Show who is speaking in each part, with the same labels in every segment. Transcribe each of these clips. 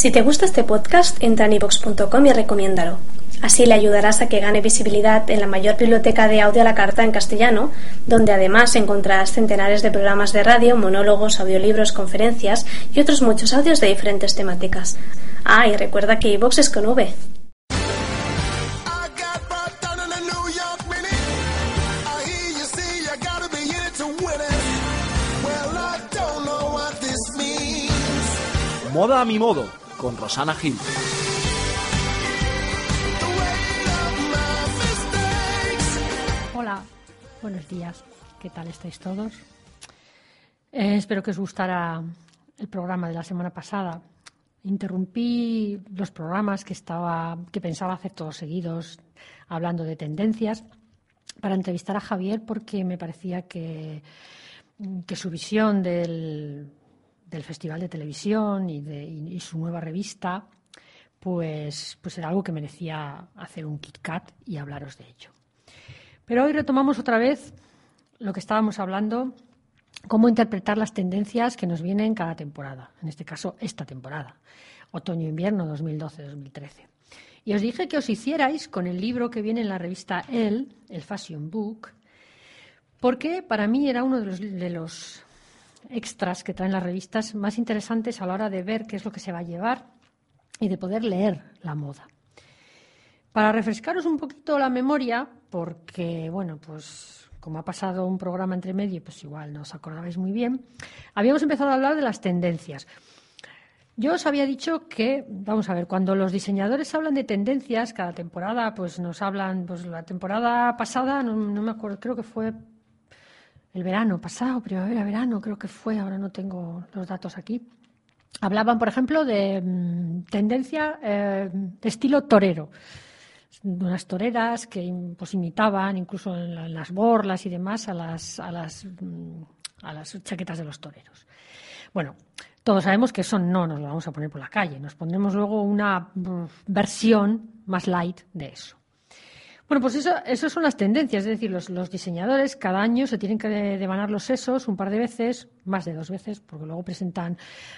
Speaker 1: Si te gusta este podcast, entra en iVoox.com y recomiéndalo. Así le ayudarás a que gane visibilidad en la mayor biblioteca de audio a la carta en castellano, donde además encontrarás centenares de programas de radio, monólogos, audiolibros, conferencias y otros muchos audios de diferentes temáticas. Ah, y recuerda que iVoox es con V.
Speaker 2: Moda a mi modo, con Rosana Gil.
Speaker 3: Hola, buenos días. ¿Qué tal estáis todos? Espero que os gustara el programa de la semana pasada. Interrumpí los programas que pensaba hacer todos seguidos, hablando de tendencias, para entrevistar a Javier, porque me parecía que su visión del Festival de Televisión y su nueva revista, pues era algo que merecía hacer un Kit Kat y hablaros de ello. Pero hoy retomamos otra vez lo que estábamos hablando, cómo interpretar las tendencias que nos vienen cada temporada, en este caso esta temporada, otoño-invierno 2012-2013. Y os dije que os hicierais con el libro que viene en la revista Elle, el Fashion Book, porque para mí era uno de los extras que traen las revistas más interesantes a la hora de ver qué es lo que se va a llevar y de poder leer la moda. Para refrescaros un poquito la memoria, porque, bueno, pues como ha pasado un programa entre medio, pues igual no os acordabais muy bien, habíamos empezado a hablar de las tendencias. Yo os había dicho que, vamos a ver, cuando los diseñadores hablan de tendencias, cada temporada, pues nos hablan, pues la temporada pasada, no me acuerdo, creo que fue el verano pasado, primavera, verano, creo que fue, ahora no tengo los datos aquí. Hablaban, por ejemplo, de tendencia de estilo torero, de unas toreras que pues imitaban incluso en las borlas y demás a las chaquetas de los toreros. Bueno, todos sabemos que eso no nos lo vamos a poner por la calle, nos pondremos luego una versión más light de eso. Bueno, pues eso son las tendencias, es decir, los diseñadores cada año se tienen que devanar los sesos un par de veces, más de 2 veces, porque luego presentan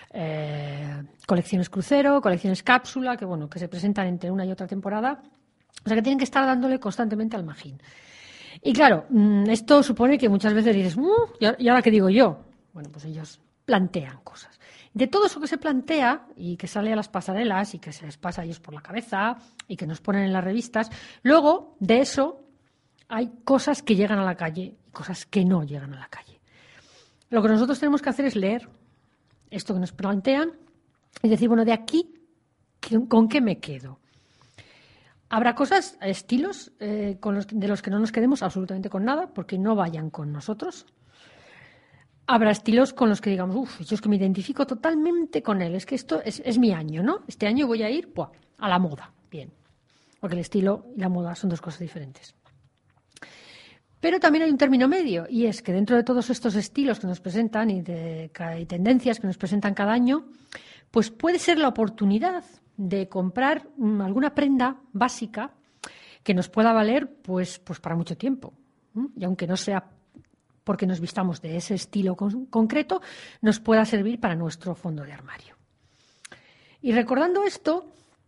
Speaker 3: colecciones crucero, colecciones cápsula, que se presentan entre una y otra temporada, o sea que tienen que estar dándole constantemente al magín. Y claro, esto supone que muchas veces dices, ¿y ahora qué digo yo? Bueno, pues ellos plantean cosas. De todo eso que se plantea y que sale a las pasarelas y que se les pasa a ellos por la cabeza y que nos ponen en las revistas, luego de eso hay cosas que llegan a la calle y cosas que no llegan a la calle. Lo que nosotros tenemos que hacer es leer esto que nos plantean y decir, bueno, de aquí, ¿con qué me quedo? Habrá cosas, estilos, de los que no nos quedemos absolutamente con nada porque no vayan con nosotros. Habrá estilos con los que digamos, yo es que me identifico totalmente con él, es que esto es mi año, ¿no? Este año voy a ir a la moda, bien. Porque el estilo y la moda son 2 cosas diferentes. Pero también hay un término medio, y es que dentro de todos estos estilos que nos presentan y tendencias que nos presentan cada año, pues puede ser la oportunidad de comprar alguna prenda básica que nos pueda valer pues para mucho tiempo. Y aunque no sea porque nos vistamos de ese estilo concreto, nos pueda servir para nuestro fondo de armario. Y recordando esto,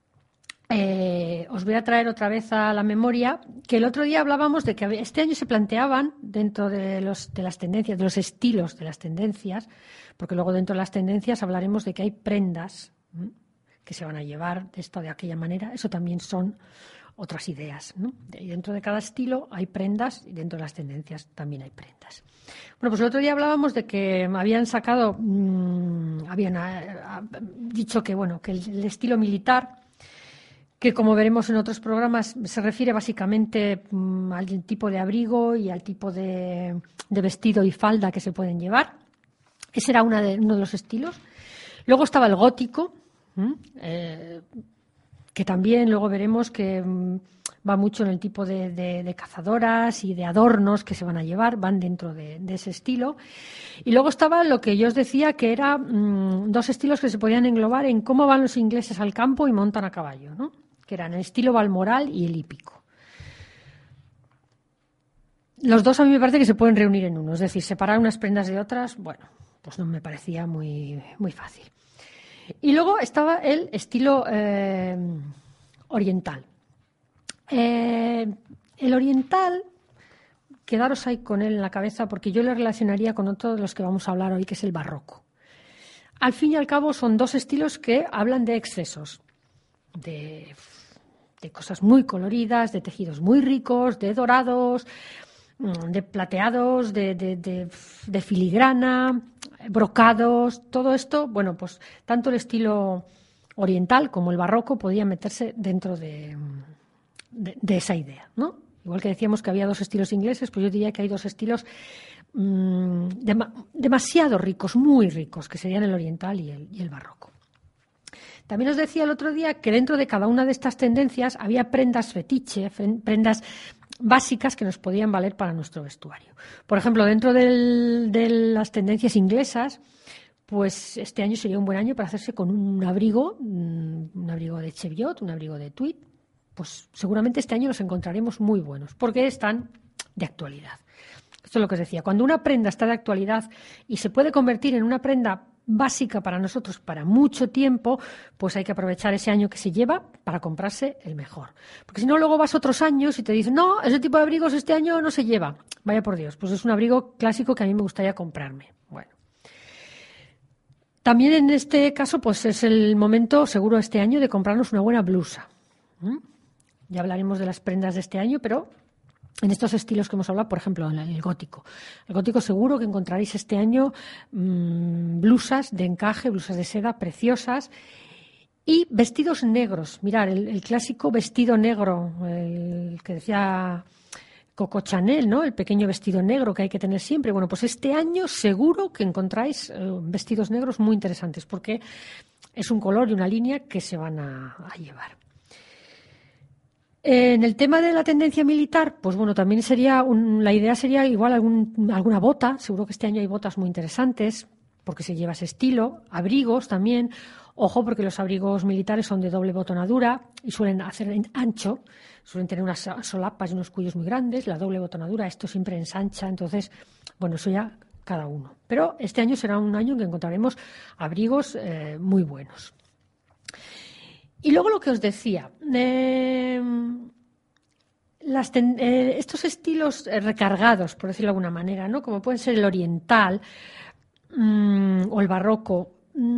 Speaker 3: os voy a traer otra vez a la memoria que el otro día hablábamos de que este año se planteaban dentro de las tendencias, de los estilos de las tendencias, porque luego dentro de las tendencias hablaremos de que hay prendas que se van a llevar de esta o de aquella manera. Eso también son otras ideas, ¿no? Y dentro de cada estilo hay prendas y dentro de las tendencias también hay prendas. Bueno, pues el otro día hablábamos de que habían sacado, habían dicho que el estilo militar, que como veremos en otros programas se refiere básicamente al tipo de abrigo y al tipo de vestido y falda que se pueden llevar. Ese era uno de los estilos. Luego estaba el gótico, que también luego veremos que va mucho en el tipo de cazadoras y de adornos que se van a llevar, van dentro de ese estilo. Y luego estaba lo que yo os decía que era 2 estilos que se podían englobar en cómo van los ingleses al campo y montan a caballo, ¿no? Que eran el estilo balmoral y el hípico. Los 2 a mí me parece que se pueden reunir en uno, es decir, separar unas prendas de otras, bueno, pues no me parecía muy, muy fácil. Y luego estaba el estilo oriental. El oriental, quedaros ahí con él en la cabeza porque yo le relacionaría con otro de los que vamos a hablar hoy, que es el barroco. Al fin y al cabo son dos estilos que hablan de excesos, de cosas muy coloridas, de tejidos muy ricos, de dorados, de plateados, de filigrana, brocados, todo esto, bueno, pues tanto el estilo oriental como el barroco podían meterse dentro de esa idea, ¿no? Igual que decíamos que había dos estilos ingleses, pues yo diría que hay dos estilos demasiado ricos, muy ricos, que serían el oriental y el barroco. También os decía el otro día que dentro de cada una de estas tendencias había prendas fetiche, prendas básicas que nos podían valer para nuestro vestuario. Por ejemplo, dentro de las tendencias inglesas, pues este año sería un buen año para hacerse con un abrigo de cheviot, un abrigo de tweed. Pues seguramente este año los encontraremos muy buenos, porque están de actualidad. Esto es lo que os decía. Cuando una prenda está de actualidad y se puede convertir en una prenda básica para nosotros para mucho tiempo, pues hay que aprovechar ese año que se lleva para comprarse el mejor. Porque si no, luego vas otros años y te dicen, no, ese tipo de abrigos este año no se lleva. Vaya por Dios, pues es un abrigo clásico que a mí me gustaría comprarme. Bueno. También en este caso, pues es el momento seguro este año de comprarnos una buena blusa. Ya hablaremos de las prendas de este año, pero en estos estilos que hemos hablado, por ejemplo, en el gótico. El gótico seguro que encontraréis este año blusas de encaje, blusas de seda preciosas y vestidos negros. Mirad, el clásico vestido negro, el que decía Coco Chanel, ¿no? El pequeño vestido negro que hay que tener siempre. Bueno, pues este año seguro que encontráis vestidos negros muy interesantes porque es un color y una línea que se van a llevar. En el tema de la tendencia militar, pues bueno, también sería la idea sería igual alguna bota. Seguro que este año hay botas muy interesantes porque se lleva ese estilo. Abrigos también. Ojo, porque los abrigos militares son de doble botonadura y suelen hacer en ancho. Suelen tener unas solapas y unos cuellos muy grandes. La doble botonadura, esto siempre ensancha. Entonces, bueno, eso ya cada uno. Pero este año será un año en que encontraremos abrigos muy buenos. Y luego lo que os decía, estos estilos recargados, por decirlo de alguna manera, ¿no? Como pueden ser el oriental o el barroco,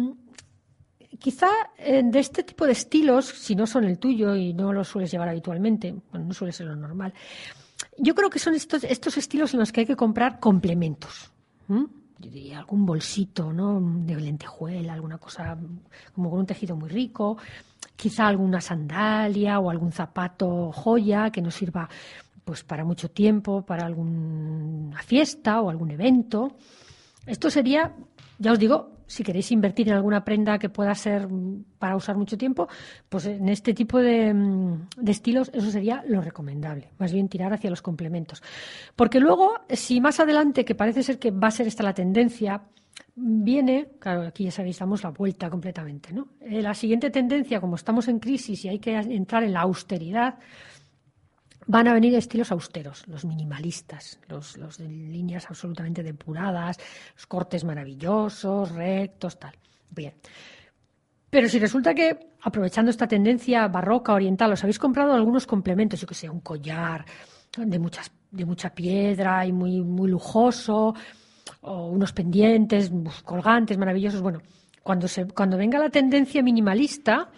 Speaker 3: quizá de este tipo de estilos, si no son el tuyo y no los sueles llevar habitualmente, bueno, no suele ser lo normal, yo creo que son estos estilos en los que hay que comprar complementos. Yo diría algún bolsito, ¿no? De lentejuela, alguna cosa como con un tejido muy rico, quizá alguna sandalia o algún zapato joya que nos sirva pues para mucho tiempo, para alguna fiesta o algún evento. Esto sería, ya os digo, si queréis invertir en alguna prenda que pueda ser para usar mucho tiempo, pues en este tipo de estilos eso sería lo recomendable, más bien tirar hacia los complementos. Porque luego, si más adelante, que parece ser que va a ser esta la tendencia, viene, claro, aquí ya sabéis, damos la vuelta completamente, ¿no? La siguiente tendencia, como estamos en crisis y hay que entrar en la austeridad, van a venir estilos austeros, los minimalistas, los de líneas absolutamente depuradas, los cortes maravillosos, rectos, tal. Bien. Pero si resulta que, aprovechando esta tendencia barroca oriental, os habéis comprado algunos complementos, yo que sé, un collar de mucha piedra y muy, muy lujoso, o unos pendientes, colgantes maravillosos. Bueno, cuando venga la tendencia minimalista,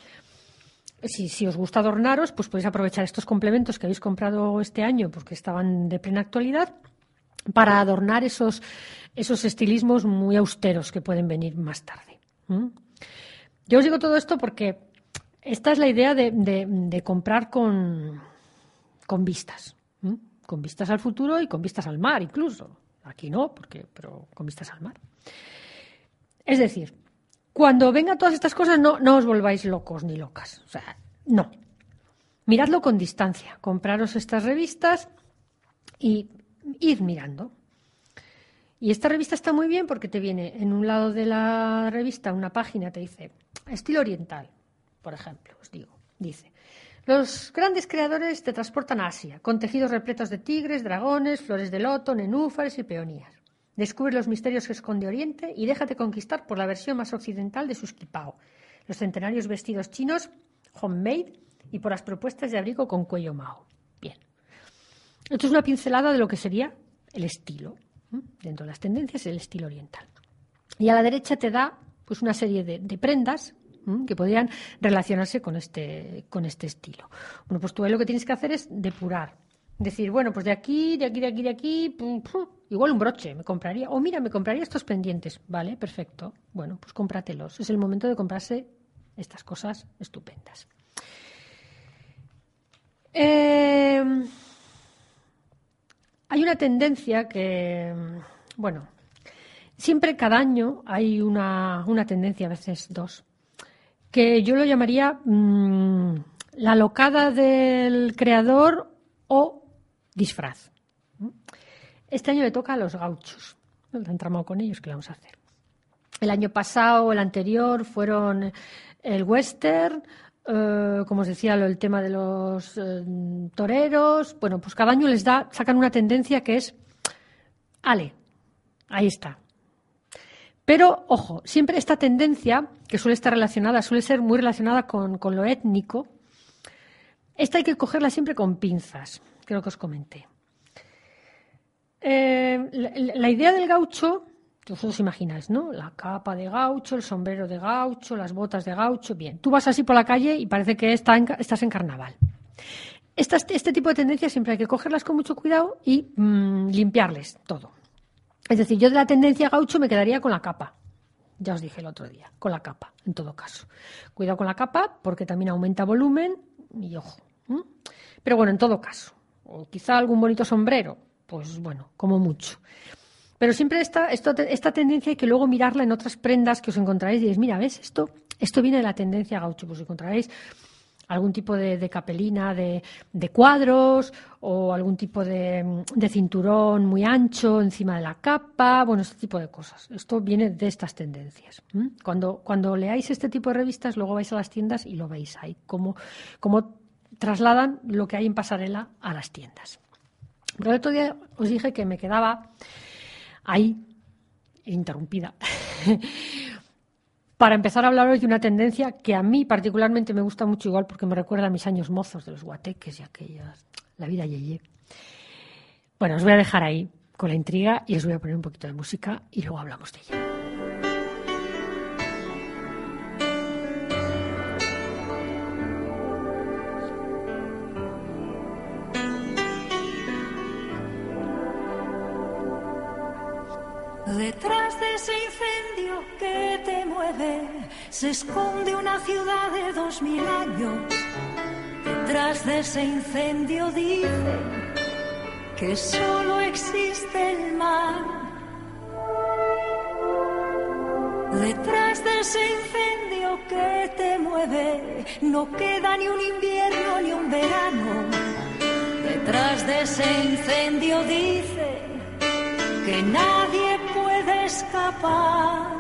Speaker 3: si os gusta adornaros, pues podéis aprovechar estos complementos que habéis comprado este año, porque estaban de plena actualidad, para adornar esos estilismos muy austeros que pueden venir más tarde. Yo os digo todo esto porque esta es la idea de comprar con vistas, con vistas al futuro y con vistas al mar incluso. Aquí no, pero con vistas al mar. Es decir, cuando vengan todas estas cosas, no os volváis locos ni locas. O sea, no. Miradlo con distancia. Compraros estas revistas y ir mirando. Y esta revista está muy bien porque te viene en un lado de la revista una página, te dice estilo oriental, por ejemplo, os digo. Dice, los grandes creadores te transportan a Asia, con tejidos repletos de tigres, dragones, flores de loto, nenúfares y peonías. Descubre los misterios que esconde Oriente y déjate conquistar por la versión más occidental de su esquipao. los centenarios vestidos chinos, homemade, y por las propuestas de abrigo con cuello Mao. Bien. Esto es una pincelada de lo que sería el estilo. Dentro de las tendencias, el estilo oriental. Y a la derecha te da pues una serie de prendas que podrían relacionarse con este estilo. Bueno, pues tú ahí lo que tienes que hacer es depurar. Decir, bueno, pues de aquí, igual un broche me compraría. O mira, me compraría estos pendientes. Vale, perfecto. Bueno, pues cómpratelos. Es el momento de comprarse estas cosas estupendas. Hay una tendencia que, bueno, siempre cada año hay una tendencia, a veces dos, que yo lo llamaría la locada del creador o disfraz. Este año le toca a los gauchos. ¿No? Han tramado con ellos, ¿qué le vamos a hacer? El año pasado, el anterior, fueron el western, como os decía, el tema de los toreros. Bueno, pues cada año sacan una tendencia que es, ale, ahí está. Pero, ojo, siempre esta tendencia, que suele ser muy relacionada con lo étnico, esta hay que cogerla siempre con pinzas, creo que os comenté. La idea del gaucho, vosotros imagináis, ¿no? La capa de gaucho, el sombrero de gaucho, las botas de gaucho, bien. Tú vas así por la calle y parece que estás en carnaval. Este tipo de tendencias siempre hay que cogerlas con mucho cuidado y limpiarles todo. Es decir, yo de la tendencia gaucho me quedaría con la capa. Ya os dije el otro día, con la capa, en todo caso. Cuidado con la capa porque también aumenta volumen y ojo. Pero bueno, en todo caso. O quizá algún bonito sombrero, pues bueno, como mucho. Pero siempre esta tendencia hay que luego mirarla en otras prendas que os encontraréis y diréis, mira, ¿ves? Esto viene de la tendencia gaucho. Pues encontraréis algún tipo de capelina de cuadros o algún tipo de cinturón muy ancho encima de la capa, bueno, este tipo de cosas. Esto viene de estas tendencias. Cuando leáis este tipo de revistas, luego vais a las tiendas y lo veis ahí, cómo trasladan lo que hay en pasarela a las tiendas. Pero el otro día os dije que me quedaba ahí, interrumpida, para empezar a hablar hoy de una tendencia que a mí particularmente me gusta mucho, igual porque me recuerda a mis años mozos de los guateques y aquellas, la vida yeye. Bueno, os voy a dejar ahí con la intriga y os voy a poner un poquito de música y luego hablamos de ella.
Speaker 4: Detrás de ese incendio que te mueve se esconde una ciudad de 2000 años. Detrás de ese incendio dicen que solo existe el mar. Detrás de ese incendio que te mueve no queda ni un invierno ni un verano. Detrás de ese incendio dicen que nadie puede escapar.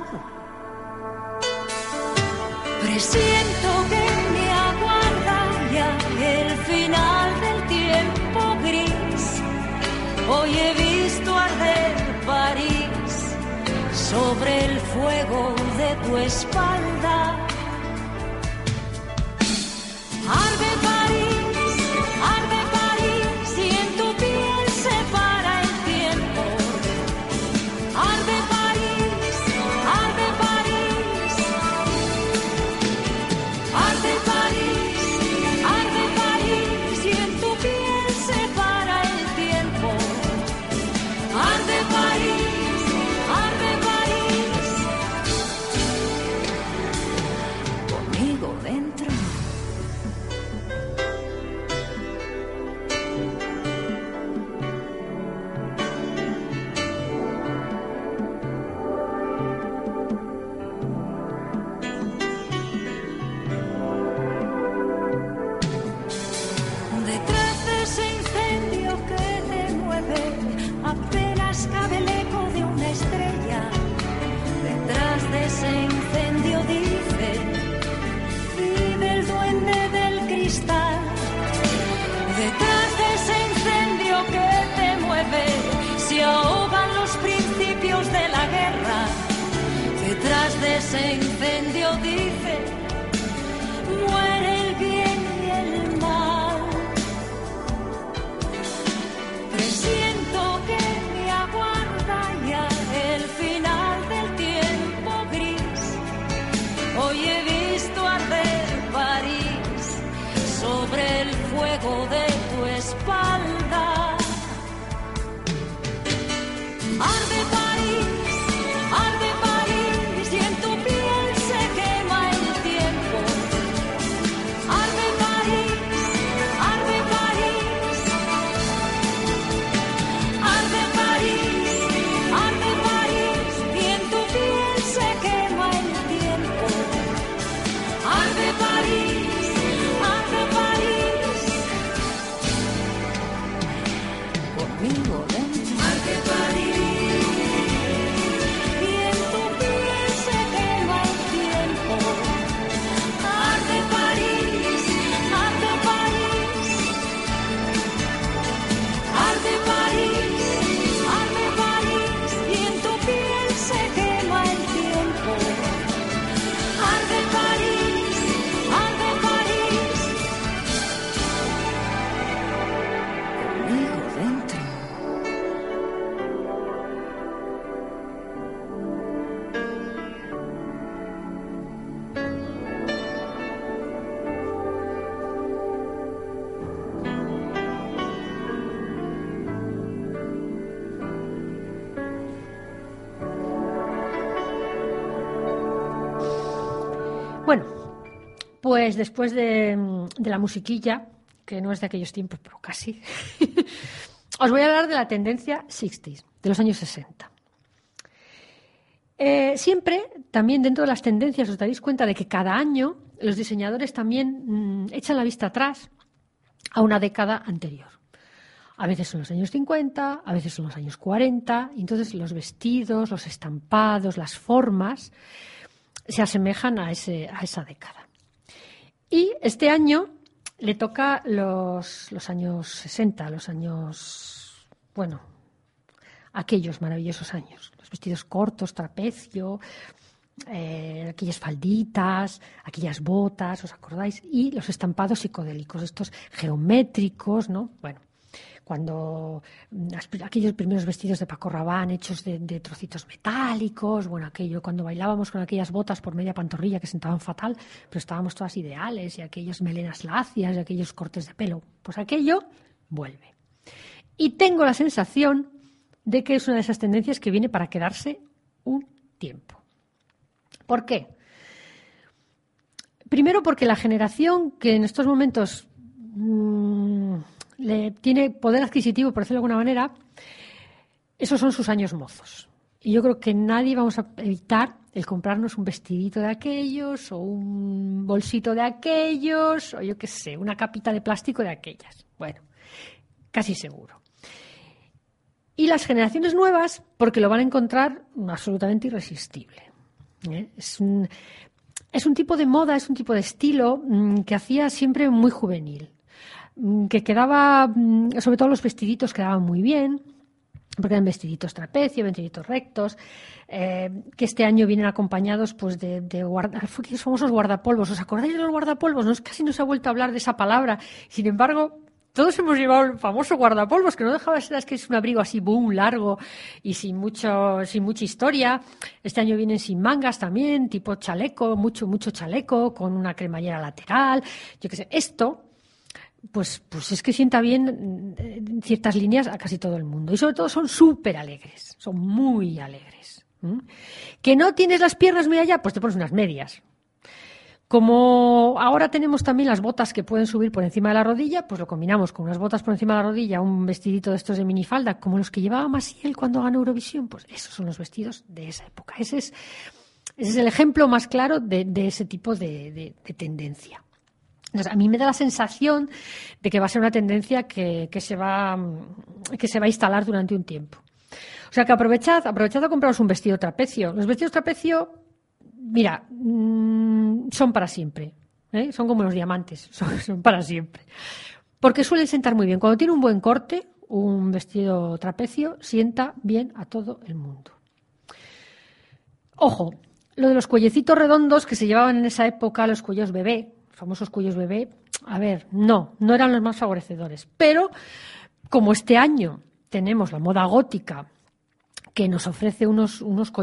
Speaker 4: Presiento que me aguarda ya el final del tiempo gris. Hoy he visto arder París sobre el fuego de tu espalda. Arde París y en tu piel se para el tiempo. Arde París, arde París. Arde París y en tu piel se para el tiempo. Arde París, arde París. Conmigo dentro. Detrás de ese incendio que te mueve, apenas cabe el eco de una estrella. Detrás de ese incendio dice, vive el duende del cristal. Detrás de ese incendio que te mueve, se ahogan los principios de la guerra. Detrás de ese incendio dice
Speaker 3: pues después de la musiquilla, que no es de aquellos tiempos, pero casi, os voy a hablar de la tendencia 60s, de los años 60. Siempre, también dentro de las tendencias, os daréis cuenta de que cada año los diseñadores también echan la vista atrás a una década anterior. A veces son los años 50, a veces son los años 40, y entonces los vestidos, los estampados, las formas se asemejan a esa década. Y este año le toca los años 60, los años, bueno, aquellos maravillosos años. Los vestidos cortos, trapecio, aquellas falditas, aquellas botas, ¿os acordáis? Y los estampados psicodélicos, estos geométricos, ¿no? Bueno, cuando aquellos primeros vestidos de Paco Rabanne hechos de trocitos metálicos, bueno, aquello, cuando bailábamos con aquellas botas por media pantorrilla que sentaban fatal, pero estábamos todas ideales, y aquellas melenas lacias y aquellos cortes de pelo, pues aquello vuelve. Y tengo la sensación de que es una de esas tendencias que viene para quedarse un tiempo. ¿Por qué? Primero porque la generación que en estos momentos tiene poder adquisitivo, por decirlo de alguna manera, esos son sus años mozos. Y yo creo que nadie vamos a evitar el comprarnos un vestidito de aquellos, o un bolsito de aquellos, o yo qué sé, una capita de plástico de aquellas. Bueno, casi seguro. Y las generaciones nuevas, porque lo van a encontrar absolutamente irresistible. Es un tipo de moda, es un tipo de estilo que hacía siempre muy juvenil, que quedaba, sobre todo los vestiditos quedaban muy bien, porque eran vestiditos trapecio, vestiditos rectos, que este año vienen acompañados pues de los famosos guardapolvos. ¿Os acordáis de los guardapolvos? Casi no se ha vuelto a hablar de esa palabra. Sin embargo, todos hemos llevado el famoso guardapolvos, que no dejaba de ser, que es un abrigo así, boom, largo y sin mucha historia. Este año vienen sin mangas también, tipo chaleco, mucho chaleco, con una cremallera lateral. Yo qué sé, esto, pues es que sienta bien en ciertas líneas a casi todo el mundo. Y sobre todo son súper alegres, son muy alegres. ¿Que no tienes las piernas muy allá? Pues te pones unas medias. Como ahora tenemos también las botas que pueden subir por encima de la rodilla, pues lo combinamos con unas botas por encima de la rodilla, un vestidito de estos de minifalda, como los que llevaba Maciel cuando ganó Eurovisión. Pues esos son los vestidos de esa época. Ese es el ejemplo más claro de ese tipo de tendencia. Entonces, a mí me da la sensación de que va a ser una tendencia que se va a instalar durante un tiempo. O sea que aprovechad a compraros un vestido trapecio. Los vestidos trapecio, mira, son para siempre, ¿eh? Son como los diamantes, son para siempre. Porque suelen sentar muy bien. Cuando tiene un buen corte, un vestido trapecio sienta bien a todo el mundo. Ojo, lo de los cuellecitos redondos que se llevaban en esa época, los cuellos bebé, famosos cuellos bebé, a ver, no eran los más favorecedores. Pero como este año tenemos la moda gótica, que nos ofrece unos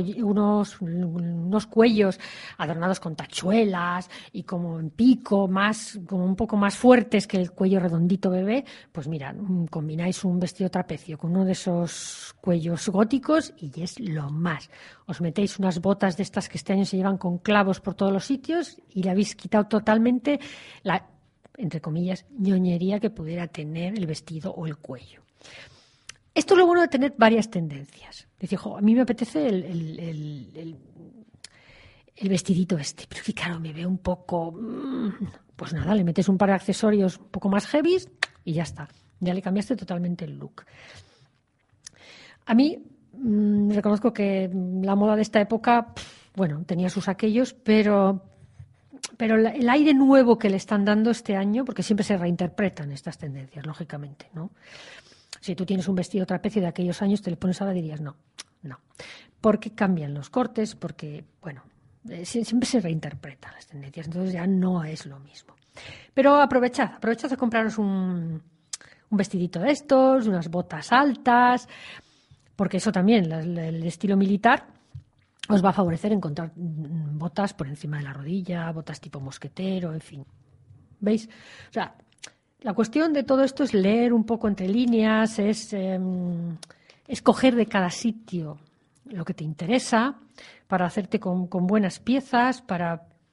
Speaker 3: cuellos adornados con tachuelas y como en pico, como un poco más fuertes que el cuello redondito bebé, pues mira, combináis un vestido trapecio con uno de esos cuellos góticos y es lo más. Os metéis unas botas de estas que este año se llevan con clavos por todos los sitios y le habéis quitado totalmente la, entre comillas, ñoñería que pudiera tener el vestido o el cuello. Esto es lo bueno de tener varias tendencias. Decir, a mí me apetece el vestidito este, pero que claro, me veo un poco... Pues nada, le metes un par de accesorios un poco más heavy y ya está. Ya le cambiaste totalmente el look. A mí, reconozco que la moda de esta época, bueno, tenía sus aquellos, pero el aire nuevo que le están dando este año, porque siempre se reinterpretan estas tendencias, lógicamente, ¿no? Si tú tienes un vestido trapecio de aquellos años, te lo pones ahora, dirías no. Porque cambian los cortes, porque, bueno, siempre se reinterpretan las tendencias, entonces ya no es lo mismo. Pero aprovechad a compraros un vestidito de estos, unas botas altas, porque eso también, el estilo militar, os va a favorecer encontrar botas por encima de la rodilla, botas tipo mosquetero, en fin. ¿Veis? O sea, la cuestión de todo esto es leer un poco entre líneas, es escoger de cada sitio lo que te interesa para hacerte con buenas piezas, para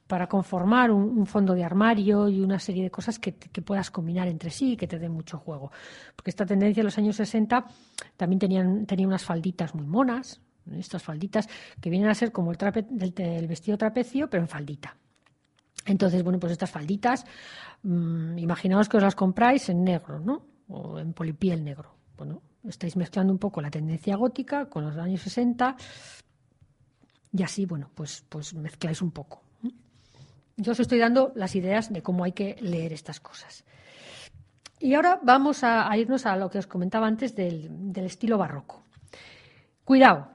Speaker 3: para conformar un fondo de armario y una serie de cosas que puedas combinar entre sí y que te den mucho juego. Porque esta tendencia en los años 60 también tenía unas falditas muy monas, estas falditas que vienen a ser como el vestido trapecio, pero en faldita. Entonces, bueno, pues estas falditas, imaginaos que os las compráis en negro, ¿no? O en polipiel negro. Bueno, estáis mezclando un poco la tendencia gótica con los años 60 y así, bueno, pues mezcláis un poco. Yo os estoy dando las ideas de cómo hay que leer estas cosas. Y ahora vamos a irnos a lo que os comentaba antes del estilo barroco. Cuidado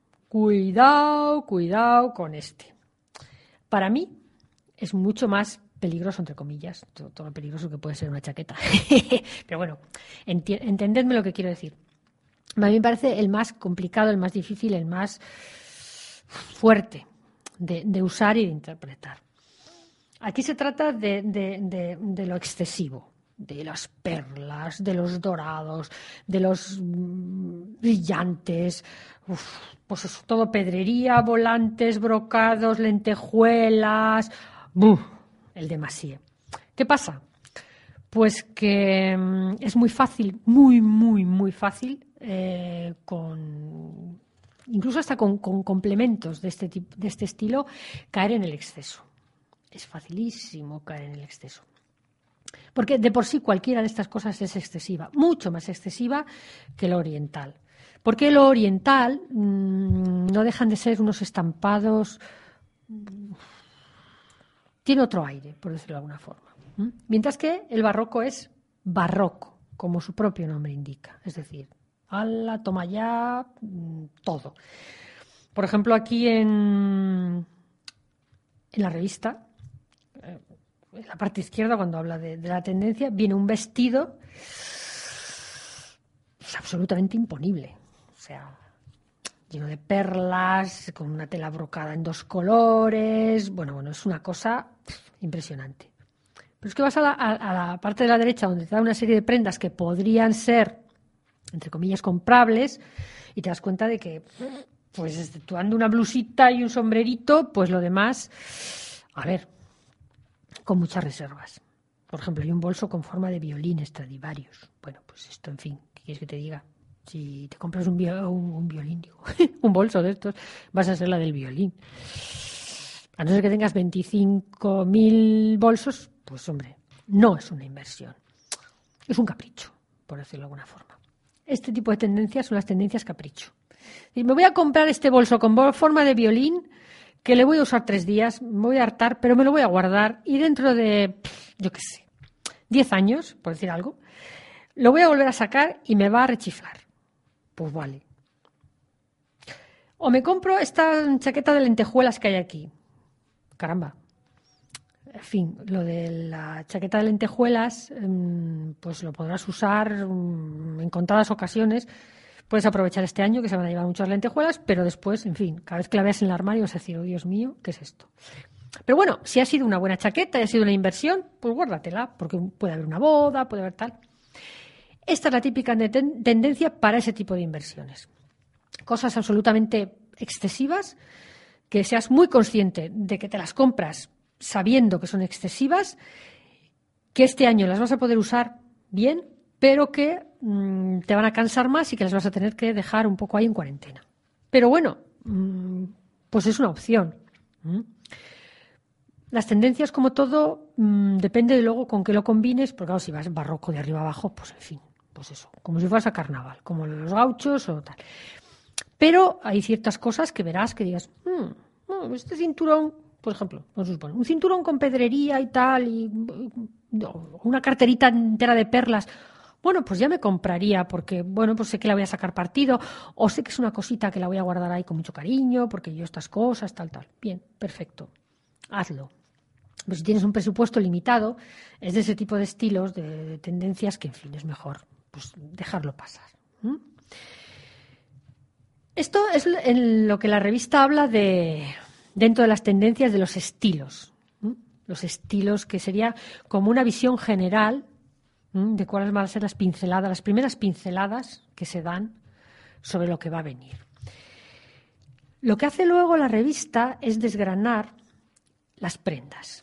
Speaker 3: con este. Para mí es mucho más peligroso, entre comillas, todo lo peligroso que puede ser una chaqueta. Pero bueno, entendedme lo que quiero decir. A mí me parece el más complicado, el más difícil, el más fuerte de usar y de interpretar. Aquí se trata de lo excesivo, de las perlas, de los dorados, de los brillantes, pues eso, todo pedrería, volantes, brocados, lentejuelas, el demasié. ¿Qué pasa? Pues que es muy fácil, muy fácil, incluso hasta con complementos de este estilo, caer en el exceso. Es facilísimo caer en el exceso. Porque de por sí cualquiera de estas cosas es excesiva, mucho más excesiva que lo oriental. Porque lo oriental no dejan de ser unos estampados, tiene otro aire, por decirlo de alguna forma. Mientras que el barroco es barroco, como su propio nombre indica. Es decir, ala, toma ya, todo. Por ejemplo, aquí en la revista, en la parte izquierda, cuando habla de la tendencia, viene un vestido absolutamente imponible. O sea, lleno de perlas, con una tela brocada en 2 colores. Bueno, es una cosa impresionante. Pero es que vas a la parte de la derecha, donde te da una serie de prendas que podrían ser, entre comillas, comprables, y te das cuenta de que, pues, exceptuando una blusita y un sombrerito, pues lo demás, a ver, con muchas reservas. Por ejemplo, hay un bolso con forma de violín Stradivarius. Bueno, pues esto, en fin, ¿qué quieres que te diga? Si te compras un violín, digo, un bolso de estos, vas a ser la del violín. A no ser que tengas 25.000 bolsos, pues hombre, no es una inversión. Es un capricho, por decirlo de alguna forma. Este tipo de tendencias son las tendencias capricho. Y me voy a comprar este bolso con forma de violín, que le voy a usar 3 días, me voy a hartar, pero me lo voy a guardar y dentro de, yo qué sé, 10 años, por decir algo, lo voy a volver a sacar y me va a rechiflar. Pues vale. O me compro esta chaqueta de lentejuelas que hay aquí. Caramba. En fin, lo de la chaqueta de lentejuelas, pues lo podrás usar en contadas ocasiones. Puedes aprovechar este año, que se van a llevar muchas lentejuelas, pero después, en fin, cada vez que la veas en el armario vas a decir, oh Dios mío, ¿qué es esto? Pero bueno, si ha sido una buena chaqueta y ha sido una inversión, pues guárdatela, porque puede haber una boda, puede haber tal. Esta es la típica tendencia para ese tipo de inversiones. Cosas absolutamente excesivas, que seas muy consciente de que te las compras sabiendo que son excesivas, que este año las vas a poder usar bien, pero que te van a cansar más y que las vas a tener que dejar un poco ahí en cuarentena. Pero bueno, pues es una opción. Las tendencias, como todo, depende de luego con qué lo combines, porque claro, si vas barroco de arriba abajo, pues en fin, pues eso, como si fueras a carnaval, como los gauchos o tal. Pero hay ciertas cosas que verás que digas, este cinturón, por ejemplo, vamos a suponer, un cinturón con pedrería y tal, y una carterita entera de perlas. Bueno, pues ya me compraría porque, bueno, pues sé que la voy a sacar partido o sé que es una cosita que la voy a guardar ahí con mucho cariño porque yo estas cosas, tal. Bien, perfecto, hazlo. Pero si tienes un presupuesto limitado, es de ese tipo de estilos, de tendencias que, en fin, es mejor pues dejarlo pasar. Esto es en lo que la revista habla dentro de las tendencias de los estilos. Los estilos que sería como una visión general de cuáles van a ser las primeras pinceladas que se dan sobre lo que va a venir. Lo que hace luego la revista es desgranar las prendas.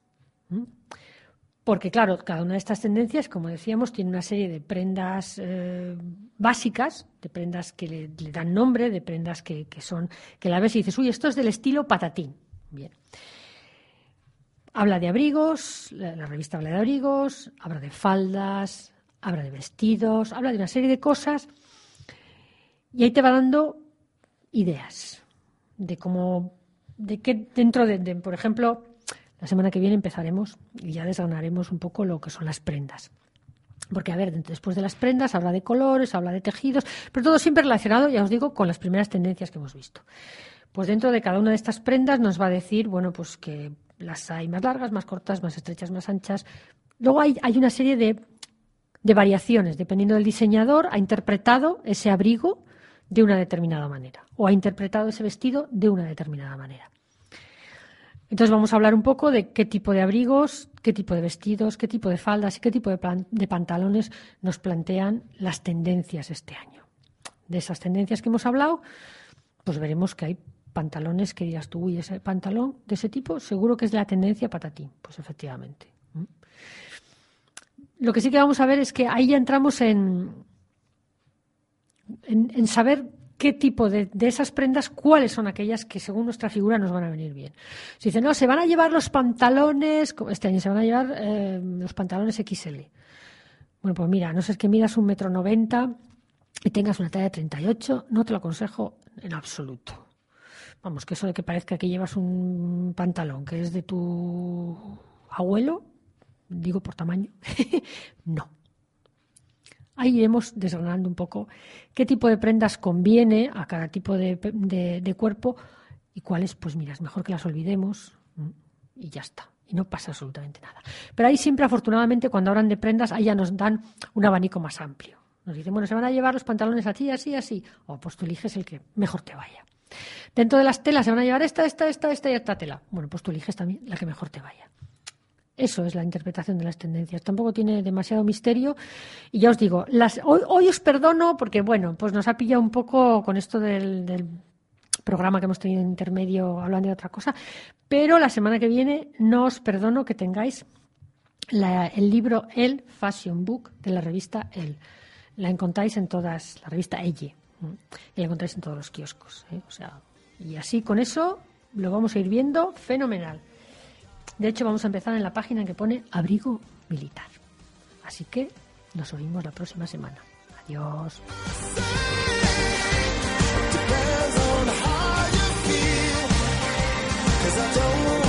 Speaker 3: Porque, claro, cada una de estas tendencias, como decíamos, tiene una serie de prendas básicas, de prendas que le dan nombre, de prendas que la ves y dices, uy, esto es del estilo patatín. Bien. Habla de abrigos, la revista habla de abrigos, habla de faldas, habla de vestidos, habla de una serie de cosas y ahí te va dando ideas de cómo, de qué dentro de, por ejemplo, la semana que viene empezaremos y ya desgranaremos un poco lo que son las prendas. Porque, a ver, después de las prendas habla de colores, habla de tejidos, pero todo siempre relacionado, ya os digo, con las primeras tendencias que hemos visto. Pues dentro de cada una de estas prendas nos va a decir, bueno, pues que las hay más largas, más cortas, más estrechas, más anchas. Luego hay una serie de variaciones, dependiendo del diseñador, ha interpretado ese abrigo de una determinada manera o ha interpretado ese vestido de una determinada manera. Entonces vamos a hablar un poco de qué tipo de abrigos, qué tipo de vestidos, qué tipo de faldas y qué tipo de pantalones nos plantean las tendencias este año. De esas tendencias que hemos hablado, pues veremos que hay pantalones que digas tú, uy, ese pantalón de ese tipo seguro que es de la tendencia patatín. Pues efectivamente. Lo que sí que vamos a ver es que ahí ya entramos en saber qué tipo de esas prendas, cuáles son aquellas que según nuestra figura nos van a venir bien. Si dicen, no, se van a llevar los pantalones, este año se van a llevar los pantalones XL. Bueno, pues mira, a no ser que midas 1,90 m y tengas una talla 38, no te lo aconsejo en absoluto. Vamos, que eso de que parezca que llevas un pantalón que es de tu abuelo, digo por tamaño, no. Ahí iremos desgranando un poco qué tipo de prendas conviene a cada tipo de cuerpo y cuáles, pues mira, es mejor que las olvidemos y ya está. Y no pasa absolutamente nada. Pero ahí siempre, afortunadamente, cuando hablan de prendas, ahí ya nos dan un abanico más amplio. Nos dicen, bueno, se van a llevar los pantalones así, así, así. O pues tú eliges el que mejor te vaya. Dentro de las telas se van a llevar esta y esta tela. Bueno, pues tú eliges también la que mejor te vaya. Eso es la interpretación de las tendencias. Tampoco tiene demasiado misterio. Y ya os digo, hoy os perdono porque, bueno, pues nos ha pillado un poco con esto del programa que hemos tenido en intermedio hablando de otra cosa. Pero la semana que viene no os perdono que tengáis el libro Elle Fashion Book de la revista Elle. La encontráis en todas, la revista Elle. Y la encontráis en todos los kioscos. O sea, y así con eso lo vamos a ir viendo fenomenal. De hecho, vamos a empezar en la página que pone abrigo militar. Así que nos oímos la próxima semana. Adiós. Depends on how you feel, 'cause I don't